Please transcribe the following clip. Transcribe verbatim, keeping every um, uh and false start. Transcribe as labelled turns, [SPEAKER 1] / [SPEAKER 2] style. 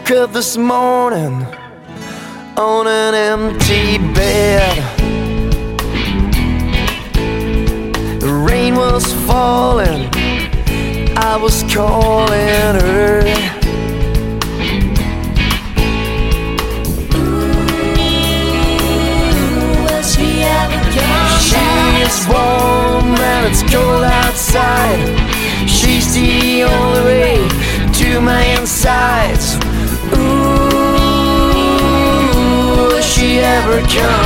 [SPEAKER 1] woke up this morning on an empty bed. The rain was falling, I was calling her. It's warm and it's cold outside. She's the only way to my insides. Ooh, will she ever come?